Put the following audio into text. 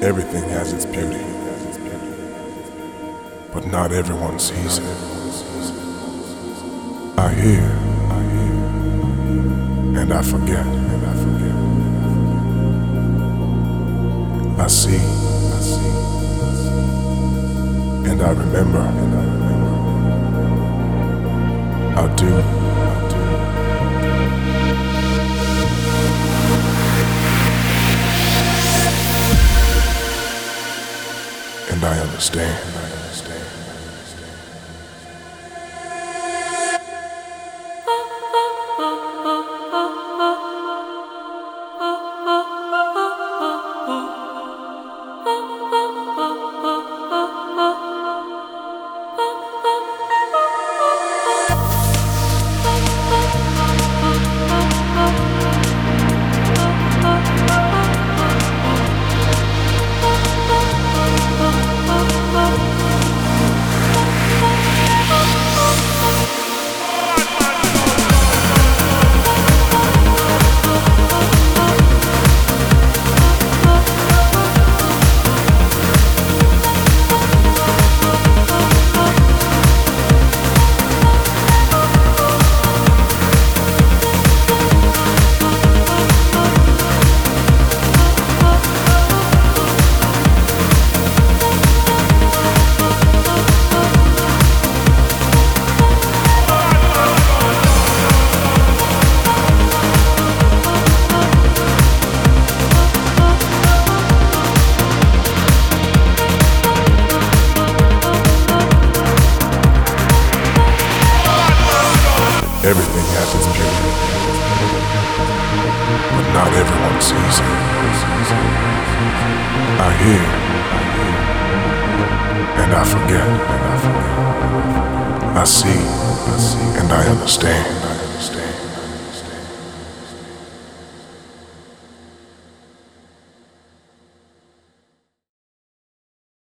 Everything has its beauty, but not everyone sees it. I hear, and I forget. I see, and I remember. I do. And I understand. Everything has its beauty, but not everyone sees it. I hear, and I forget. I see, and I understand.